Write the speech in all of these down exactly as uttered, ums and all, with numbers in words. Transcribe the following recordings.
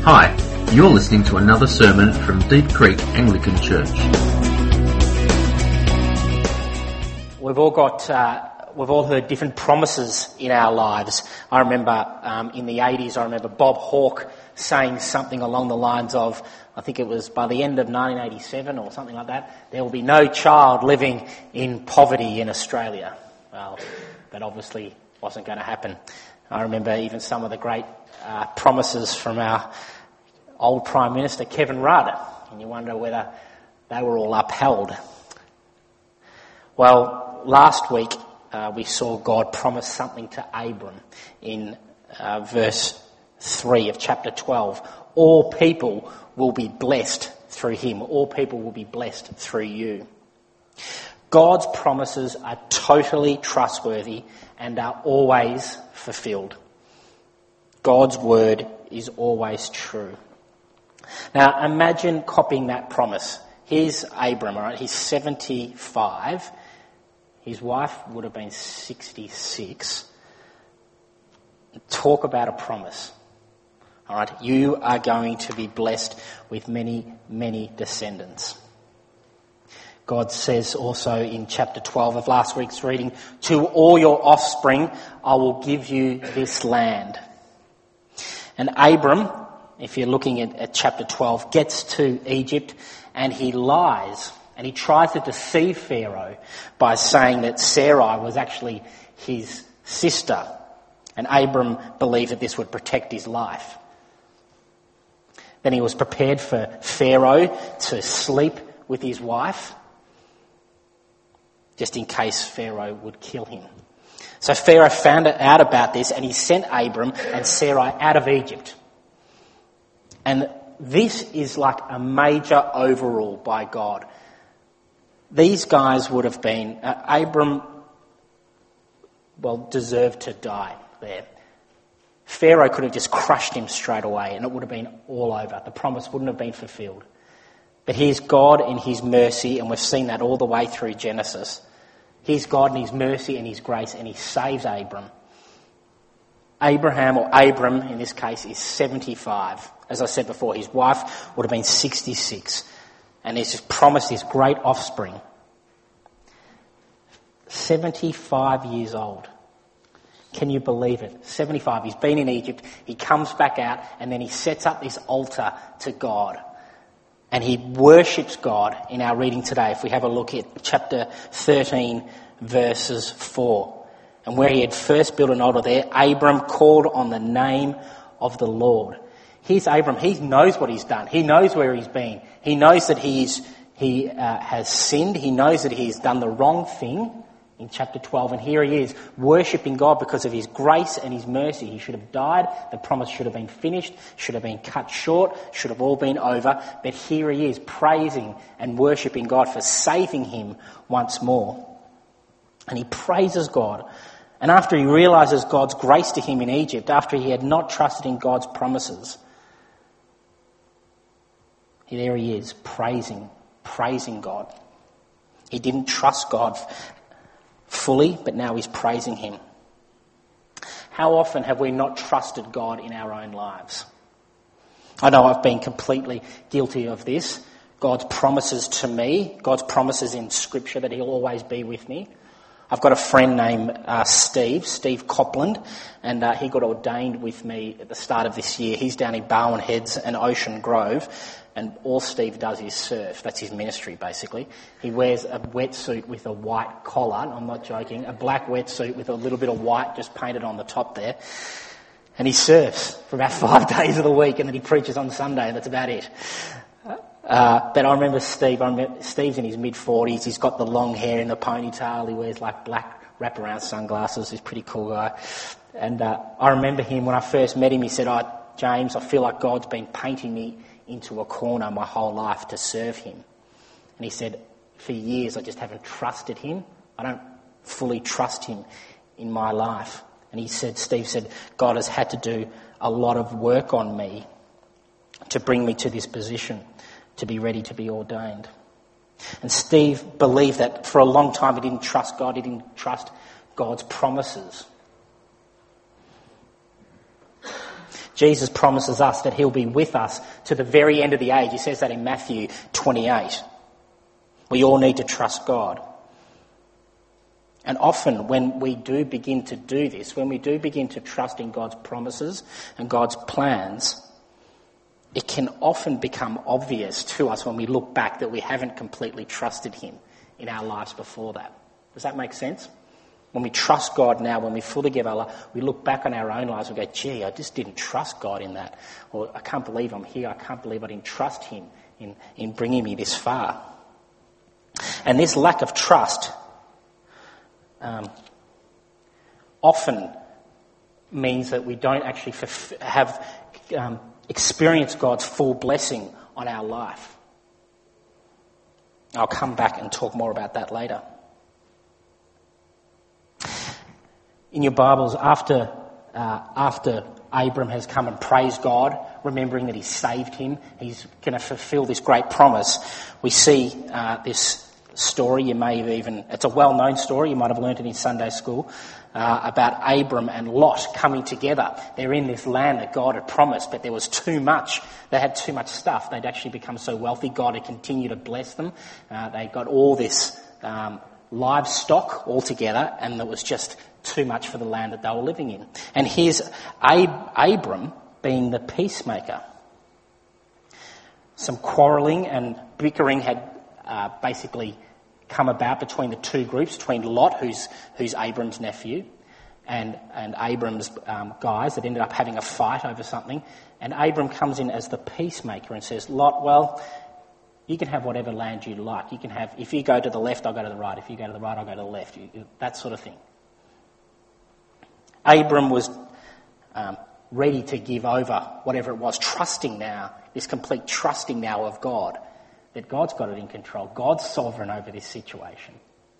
Hi, you're listening to another sermon from Deep Creek Anglican Church. We've all got, uh, we've all heard different promises in our lives. I remember um, in the eighties, I remember Bob Hawke saying something along the lines of, I think it was by the end of nineteen eighty-seven or something like that, there will be no child living in poverty in Australia. Well, that obviously wasn't going to happen. I remember even some of the great uh, promises from our old Prime Minister, Kevin Rudd, and you wonder whether they were all upheld. Well, last week uh, we saw God promise something to Abram in uh, verse three of chapter twelve. All people will be blessed through him. All people will be blessed through you. God's promises are totally trustworthy and are always fulfilled. God's word is always true. Now imagine copying that promise. Here's Abram, all right? He's seventy-five. His wife would have been sixty-six. Talk about a promise. All right, you are going to be blessed with many, many descendants. God says also in chapter twelve of last week's reading, to all your offspring I will give you this land. And Abram, if you're looking at, at chapter twelve, gets to Egypt and he lies and he tries to deceive Pharaoh by saying that Sarai was actually his sister. And Abram believed that this would protect his life. Then he was prepared for Pharaoh to sleep with his wife, just in case Pharaoh would kill him. So Pharaoh found out about this and he sent Abram and Sarai out of Egypt. And this is like a major overhaul by God. These guys would have been, uh, Abram, well, deserved to die there. Pharaoh could have just crushed him straight away and it would have been all over. The promise wouldn't have been fulfilled. But here's God in his mercy, and we've seen that all the way through Genesis. Here's God in his mercy and his grace, and he saves Abram. Abraham, or Abram in this case, is seventy-five. As I said before, his wife would have been sixty-six. And he's just promised this great offspring. seventy-five years old. Can you believe it? seventy-five. He's been in Egypt. He comes back out and then he sets up this altar to God. And he worships God in our reading today. If we have a look at chapter thirteen, verses four. And where he had first built an altar there, Abram called on the name of the Lord. Here's Abram. He knows what he's done. He knows where he's been. He knows that he's, he uh, has sinned. He knows that he's done the wrong thing in chapter twelve. And here he is worshipping God because of his grace and his mercy. He should have died. The promise should have been finished, should have been cut short, should have all been over. But here he is praising and worshipping God for saving him once more. And he praises God. And after he realises God's grace to him in Egypt, after he had not trusted in God's promises, there he is praising, praising God. He didn't trust God fully, but now he's praising him. How often have we not trusted God in our own lives? I know I've been completely guilty of this. God's promises to me, God's promises in Scripture that he'll always be with me. I've got a friend named uh, Steve, Steve Copland, and uh, he got ordained with me at the start of this year. He's down in Barwon Heads and Ocean Grove, and all Steve does is surf. That's his ministry, basically. He wears a wetsuit with a white collar, and I'm not joking, a black wetsuit with a little bit of white just painted on the top there. And he surfs for about five days of the week, and then he preaches on Sunday, and that's about it. Uh, but I remember Steve, I remember Steve's in his mid-forties, he's got the long hair in the ponytail, he wears like black wraparound sunglasses, he's a pretty cool guy. And uh, I remember him, when I first met him, he said, oh, James, I feel like God's been painting me into a corner my whole life to serve him. And he said, for years I just haven't trusted him. I don't fully trust him in my life. And he said, Steve said, God has had to do a lot of work on me to bring me to this position, to be ready to be ordained. And Steve believed that for a long time he didn't trust God, he didn't trust God's promises. Jesus promises us that he'll be with us to the very end of the age. He says that in Matthew twenty-eight. We all need to trust God. And often when we do begin to do this, when we do begin to trust in God's promises and God's plans, it can often become obvious to us when we look back that we haven't completely trusted him in our lives before that. Does that make sense? When we trust God now, when we fully give our life, we look back on our own lives and go, gee, I just didn't trust God in that. Or I can't believe I'm here. I can't believe I didn't trust him in, in bringing me this far. And this lack of trust um, often means that we don't actually fulf- have um, experienced God's full blessing on our life. I'll come back and talk more about that later. In your Bibles, after uh, after Abram has come and praised God, remembering that he saved him, he's going to fulfill this great promise, we see uh, this story. You may have even, it's a well-known story, you might have learnt it in Sunday school, uh, about Abram and Lot coming together. They're in this land that God had promised, but there was too much. They had too much stuff. They'd actually become so wealthy. God had continued to bless them. Uh, they got all this um, livestock all together, and it was just too much for the land that they were living in. And here's Ab- Abram being the peacemaker. Some quarrelling and bickering had uh, basically come about between the two groups, between Lot, who's who's Abram's nephew, and and Abram's um, guys that ended up having a fight over something. And Abram comes in as the peacemaker and says, Lot, well, you can have whatever land you like. You can have, if you go to the left, I'll go to the right. If you go to the right, I'll go to the left. You, you, that sort of thing. Abram was um, ready to give over whatever it was, trusting now, this complete trusting now of God, that God's got it in control. God's sovereign over this situation.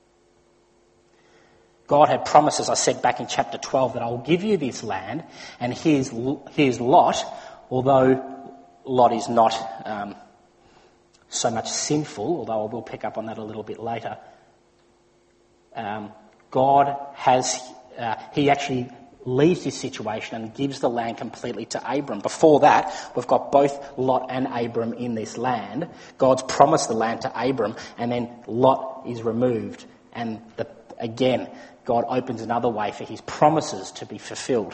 God had promised, as I said back in chapter twelve, that I will give you this land, and here's, here's Lot, although Lot is not um, so much sinful, although I will pick up on that a little bit later. Um, God has, uh, he actually leaves this situation and gives the land completely to Abram. Before that, we've got both Lot and Abram in this land. God's promised the land to Abram, and then Lot is removed. And the, again, God opens another way for his promises to be fulfilled.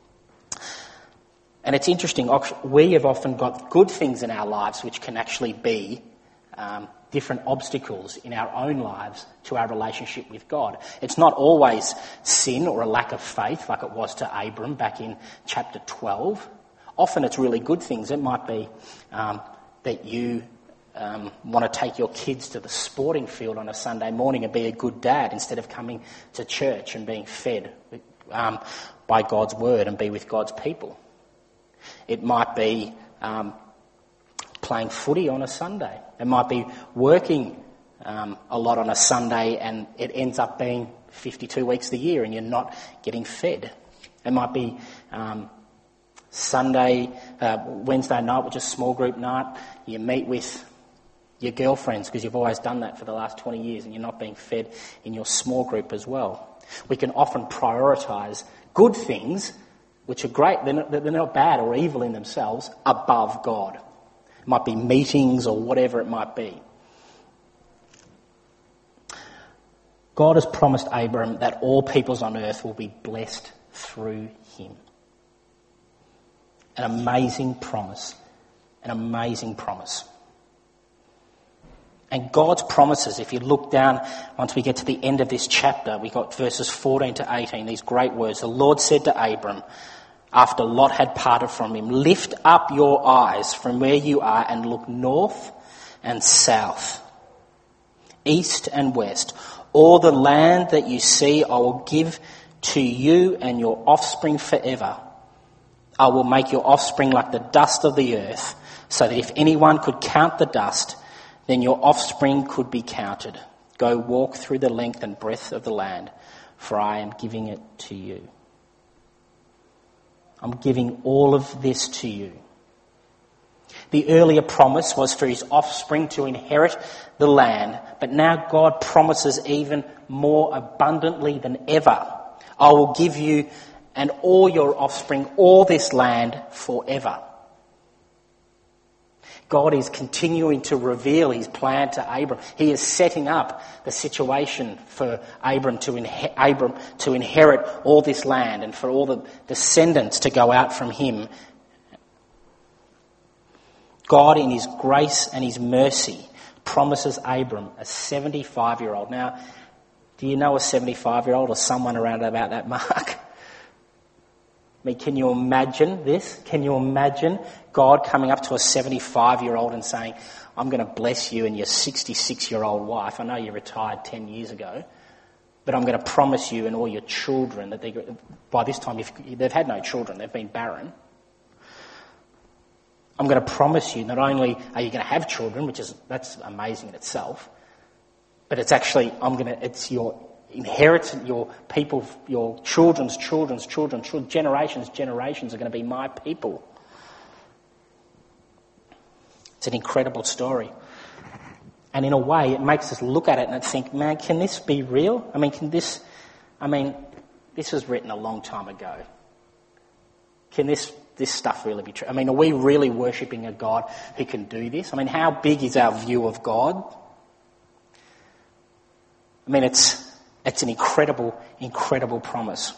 And it's interesting, we have often got good things in our lives which can actually be um, different obstacles in our own lives to our relationship with God. It's not always sin or a lack of faith like it was to Abram back in chapter twelve. Often it's really good things. It might be um, that you um, want to take your kids to the sporting field on a Sunday morning and be a good dad instead of coming to church and being fed um, by God's word and be with God's people. It might be um, playing footy on a Sunday. It might be working um, a lot on a Sunday and it ends up being fifty-two weeks of the year and you're not getting fed. It might be um, Sunday, uh, Wednesday night, which is small group night. You meet with your girlfriends because you've always done that for the last twenty years and you're not being fed in your small group as well. We can often prioritise good things, which are great, they're not, they're not bad or evil in themselves, above God. It might be meetings or whatever it might be. God has promised Abram that all peoples on earth will be blessed through him. An amazing promise. An amazing promise. And God's promises, if you look down, once we get to the end of this chapter, we got verses fourteen to eighteen, these great words. The Lord said to Abram, after Lot had parted from him, lift up your eyes from where you are and look north and south, east and west. All the land that you see I will give to you and your offspring forever. I will make your offspring like the dust of the earth, so that if anyone could count the dust, then your offspring could be counted. Go walk through the length and breadth of the land, for I am giving it to you. I'm giving all of this to you. The earlier promise was for his offspring to inherit the land, but now God promises even more abundantly than ever. I will give you and all your offspring all this land forever. God is continuing to reveal his plan to Abram. He is setting up the situation for Abram to, inhe- Abram to inherit all this land and for all the descendants to go out from him. God, in his grace and his mercy, promises Abram a seventy-five-year-old. Now, do you know a seventy-five-year-old or someone around about that mark? I mean, can you imagine this? Can you imagine God coming up to a seventy-five-year-old and saying, I'm going to bless you and your sixty-six-year-old wife. I know you retired ten years ago, but I'm going to promise you and all your children that they, by this time, if they've had no children, they've been barren. I'm going to promise you not only are you going to have children, which is, that's amazing in itself, but it's actually, I'm going to, it's your inheritance, your people, your children's children's children, children, generations, generations are going to be my people. It's an incredible story. And in a way, it makes us look at it and think, man, can this be real? I mean, can this, I mean, this was written a long time ago. Can this, this stuff really be true? I mean, are we really worshipping a God who can do this? I mean, how big is our view of God? I mean, it's, It's an incredible, incredible promise.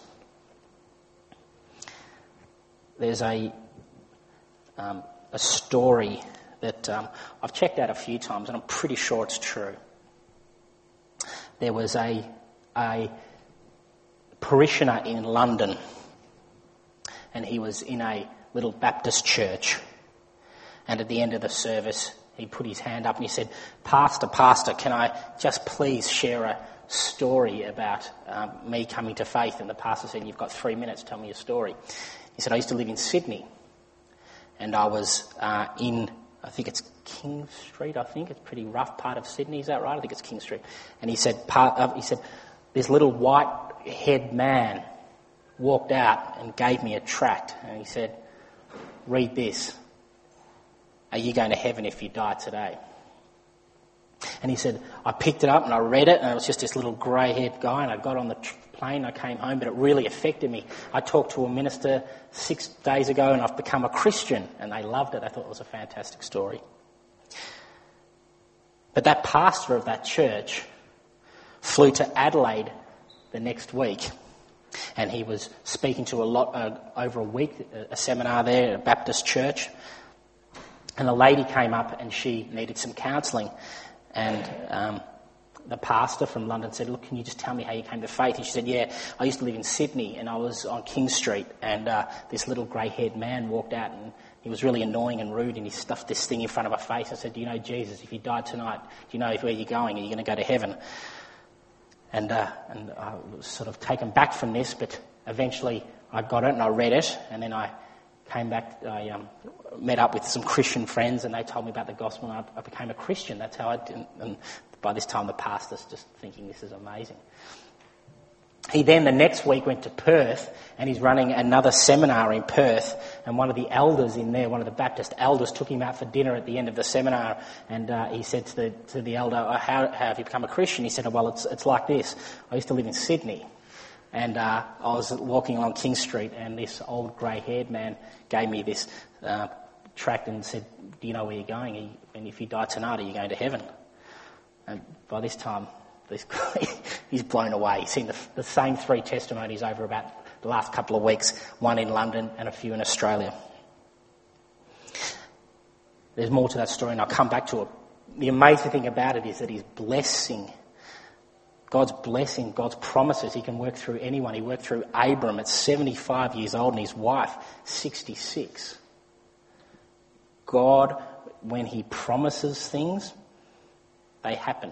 There's a um, a story that um, I've checked out a few times, and I'm pretty sure it's true. There was a a parishioner in London, and he was in a little Baptist church. And at the end of the service, he put his hand up and he said, "Pastor, Pastor, can I just please share a story about um, me coming to faith?" And the pastor said, "You've got three minutes, tell me your story." He said, "I used to live in Sydney, and I was uh, in, I think it's King Street, I think, it's a pretty rough part of Sydney, is that right? I think it's King Street." And he said, part of, he said, "This little white-haired man walked out and gave me a tract, and he said, 'Read this. Are you going to heaven if you die today?'" And he said, "I picked it up and I read it, and it was just this little grey-haired guy, and I got on the tr- plane, I came home, but it really affected me. I talked to a minister six days ago and I've become a Christian," and they loved it. They thought it was a fantastic story. But that pastor of that church flew to Adelaide the next week, and he was speaking to a lot uh, over a week, a seminar there at a Baptist church, and a lady came up and she needed some counselling. And um, the pastor from London said, "Look, can you just tell me how you came to faith?" And she said, "Yeah, I used to live in Sydney and I was on King Street, and uh, this little grey-haired man walked out and he was really annoying and rude, and he stuffed this thing in front of my face and said, 'Do you know Jesus? If you died tonight, do you know where you're going? Are you going to go to heaven?'" And, uh, and I was sort of taken back from this, but eventually I got it and I read it, and then I came back, I um, met up with some Christian friends, and they told me about the gospel, and I, I became a Christian. That's how I did. And by this time the pastor's just thinking, this is amazing. He then the next week went to Perth, and he's running another seminar in Perth, and one of the elders in there, one of the Baptist elders, took him out for dinner at the end of the seminar, and uh, he said to the to the elder, oh, how, how have you become a Christian? He said, "Oh, well, it's it's like this. I used to live in Sydney, and uh, I was walking along King Street, and this old grey-haired man gave me this uh, tract and said, 'Do you know where you're going? And if you die tonight, are you going to heaven?'" And by this time, this guy, he's blown away. He's seen the, the same three testimonies over about the last couple of weeks, one in London and a few in Australia. There's more to that story, and I'll come back to it. The amazing thing about it is that his blessing, God's blessing, God's promises, he can work through anyone. He worked through Abram at seventy-five years old and his wife, sixty-six. God, when he promises things, they happen.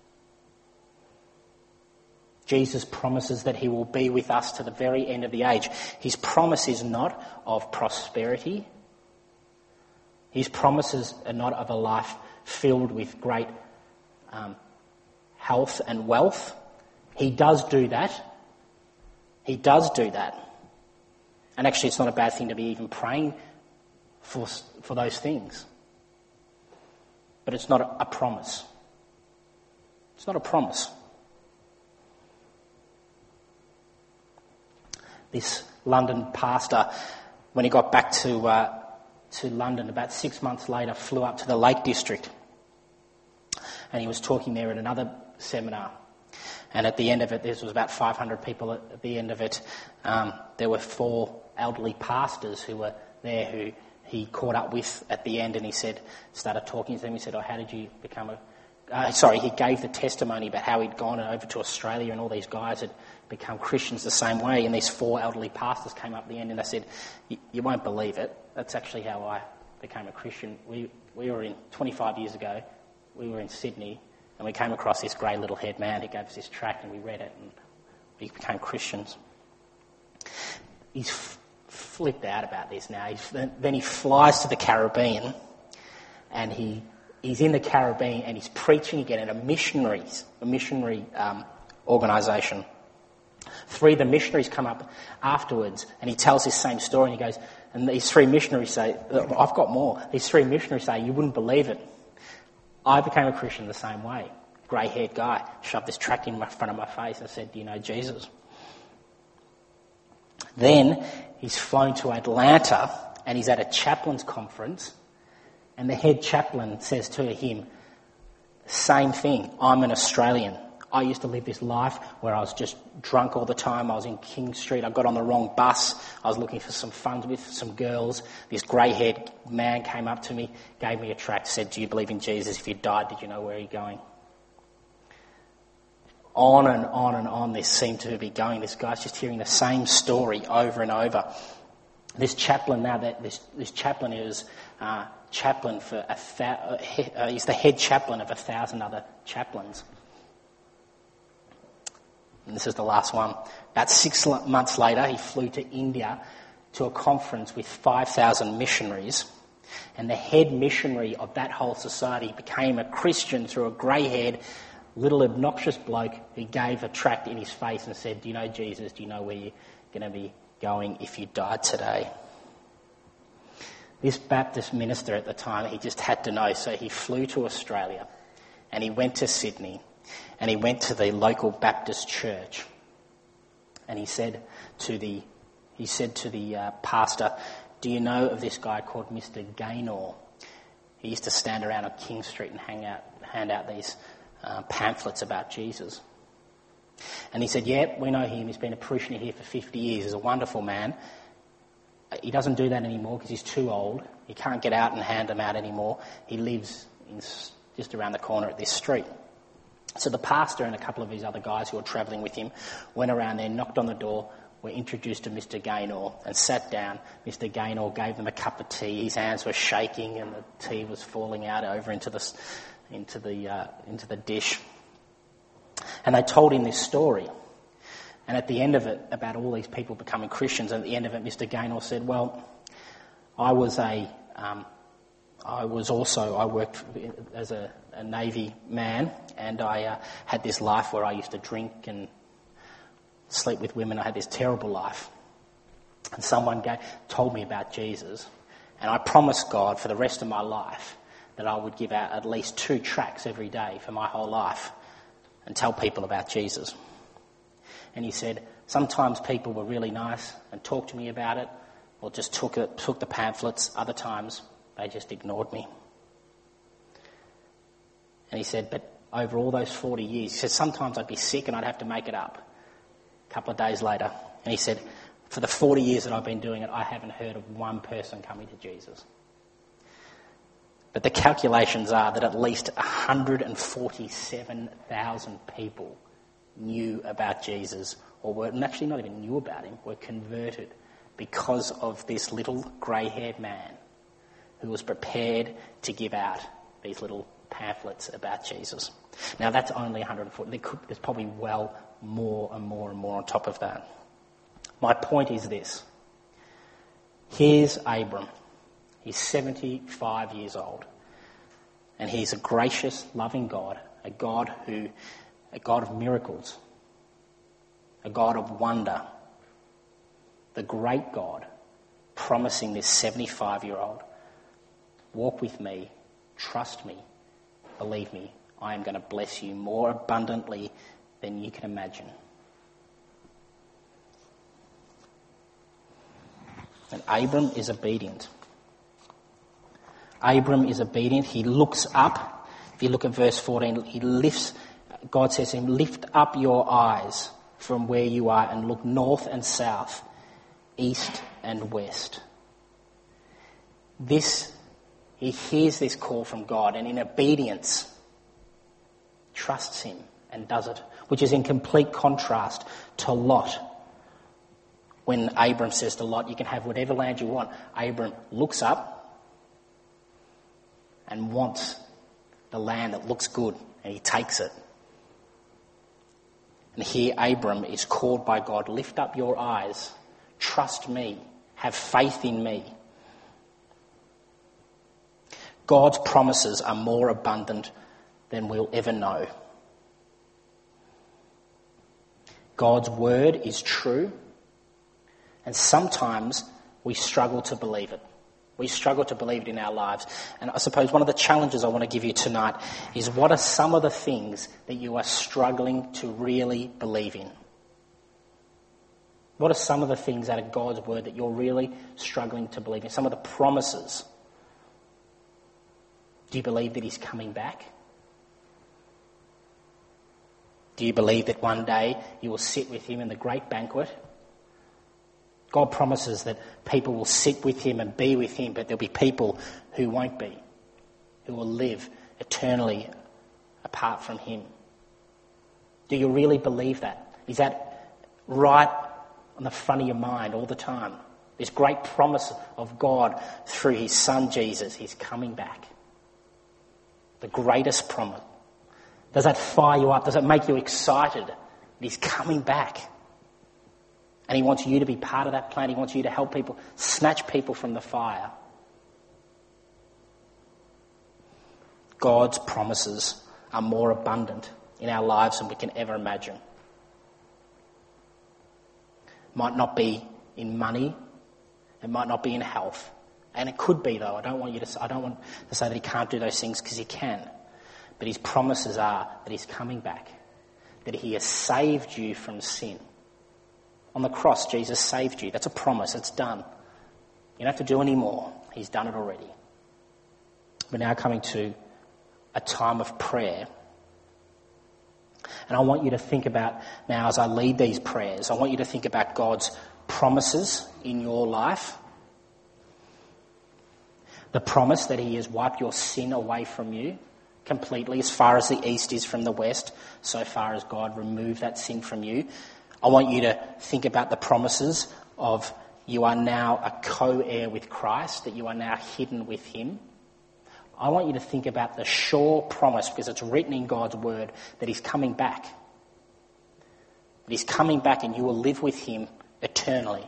Jesus promises that he will be with us to the very end of the age. His promise is not of prosperity. His promises are not of a life filled with great um, health and wealth. He does do that. He does do that. And actually, it's not a bad thing to be even praying for, for those things. But it's not a, a promise. It's not a promise. This London pastor, when he got back to uh, to London about six months later, flew up to the Lake District. And he was talking there at another seminar. And at the end of it, there was about five hundred people at the end of it. Um, there were four elderly pastors who were there who he caught up with at the end, and he said, started talking to them. He said, oh, how did you become a... Uh, sorry, he gave the testimony about how he'd gone over to Australia and all these guys had become Christians the same way. And these four elderly pastors came up at the end and they said, you won't believe it. That's actually how I became a Christian. We we were in, twenty-five years ago, we were in Sydney and we came across this grey little haired man who gave us this tract and we read it and we became Christians. He's f- flipped out about this now. He's, then he flies to the Caribbean and he he's in the Caribbean and he's preaching again at a missionary, a missionary um, organisation. Three of the missionaries come up afterwards and he tells this same story and he goes, and these three missionaries say, I've got more. These three missionaries say, you wouldn't believe it. I became a Christian the same way. Grey-haired guy shoved this tract in front of my face and said, do you know Jesus? Then he's flown to Atlanta and he's at a chaplain's conference and the head chaplain says to him, same thing, I'm an Australian. I used to live this life where I was just drunk all the time. I was in King Street. I got on the wrong bus. I was looking for some fun with some girls. This grey-haired man came up to me, gave me a tract, said, do you believe in Jesus? If you died, did you know where you're going? On and on and on this seemed to be going. This guy's just hearing the same story over and over. This chaplain now, that this, this chaplain is uh, chaplain for a thou- uh, he's the head chaplain of a thousand other chaplains. And this is the last one. About six months later, he flew to India to a conference with five thousand missionaries. And the head missionary of that whole society became a Christian through a grey-haired, little obnoxious bloke who gave a tract in his face and said, do you know Jesus? Do you know where you're going to be going if you died today? This Baptist minister at the time, he just had to know. So he flew to Australia and he went to Sydney. And he went to the local Baptist church, and he said to the he said to the uh, pastor, "Do you know of this guy called Mister Gaynor? He used to stand around on King Street and hang out, hand out these uh, pamphlets about Jesus." And he said, "Yeah, we know him. He's been a parishioner here for fifty years. He's a wonderful man. He doesn't do that anymore because he's too old. He can't get out and hand them out anymore. He lives in, just around the corner at this street." So the pastor and a couple of his other guys who were travelling with him went around there, knocked on the door, were introduced to Mister Gaynor and sat down. Mister Gaynor gave them a cup of tea. His hands were shaking and the tea was falling out over into the, into the, uh, into the dish. And they told him this story. And at the end of it, about all these people becoming Christians, and at the end of it, Mister Gaynor said, well, I was a... Um, I was also, I worked as a, a Navy man and I uh, had this life where I used to drink and sleep with women. I had this terrible life. And someone gave, told me about Jesus and I promised God for the rest of my life that I would give out at least two tracts every day for my whole life and tell people about Jesus. And he said, sometimes people were really nice and talked to me about it or just took it, took the pamphlets. Other times they just ignored me. And he said, but over all those forty years, he said, sometimes I'd be sick and I'd have to make it up a couple of days later. And he said, for the forty years that I've been doing it, I haven't heard of one person coming to Jesus. But the calculations are that at least one hundred forty-seven thousand people knew about Jesus, or were actually not even knew about him, were converted because of this little grey-haired man who was prepared to give out these little pamphlets about Jesus. Now, that's only one hundred forty. There could, there's probably well more and more and more on top of that. My point is this. Here's Abram. He's seventy-five years old. And he's a gracious, loving God, a God who, a God of miracles, a God of wonder, the great God promising this seventy-five-year-old, walk with me, trust me, believe me, I am going to bless you more abundantly than you can imagine. And Abram is obedient. Abram is obedient. He looks up. If you look at verse fourteen, he lifts, God says to him, lift up your eyes from where you are and look north and south, east and west. This, he hears this call from God, and in obedience trusts him and does it, which is in complete contrast to Lot. When Abram says to Lot, you can have whatever land you want, Abram looks up and wants the land that looks good, and he takes it. And here Abram is called by God, lift up your eyes, trust me, have faith in me. God's promises are more abundant than we'll ever know. God's word is true, and sometimes we struggle to believe it. We struggle to believe it in our lives. And I suppose one of the challenges I want to give you tonight is, what are some of the things that you are struggling to really believe in? What are some of the things out of God's word that you're really struggling to believe in? Some of the promises. Do you believe that he's coming back? Do you believe that one day you will sit with him in the great banquet? God promises that people will sit with him and be with him, but there'll be people who won't be, who will live eternally apart from him. Do you really believe that? Is that right on the front of your mind all the time? This great promise of God through his son Jesus, he's coming back. The greatest promise. Does that fire you up? Does it make you excited that he's coming back? And he wants you to be part of that plan. He wants you to help people, snatch people from the fire. God's promises are more abundant in our lives than we can ever imagine. Might not be in money. It might not be in health. And it could be, though. I don't want you to, I don't want to say that he can't do those things, because he can. But his promises are that he's coming back, that he has saved you from sin. On the cross, Jesus saved you. That's a promise. It's done. You don't have to do any more. He's done it already. We're now coming to a time of prayer. And I want you to think about, now as I lead these prayers, I want you to think about God's promises in your life. The promise that he has wiped your sin away from you completely, as far as the east is from the west, so far as God removed that sin from you. I want you to think about the promises of, you are now a co-heir with Christ, that you are now hidden with him. I want you to think about the sure promise, because it's written in God's word, that he's coming back. That he's coming back and you will live with him eternally.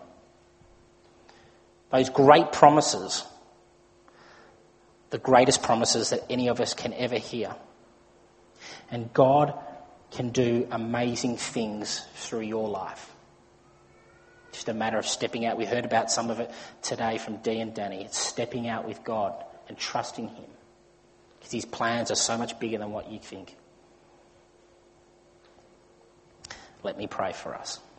Those great promises, the greatest promises that any of us can ever hear. And God can do amazing things through your life. Just a matter of stepping out. We heard about some of it today from Dee and Danny. It's stepping out with God and trusting him, because his plans are so much bigger than what you think. Let me pray for us.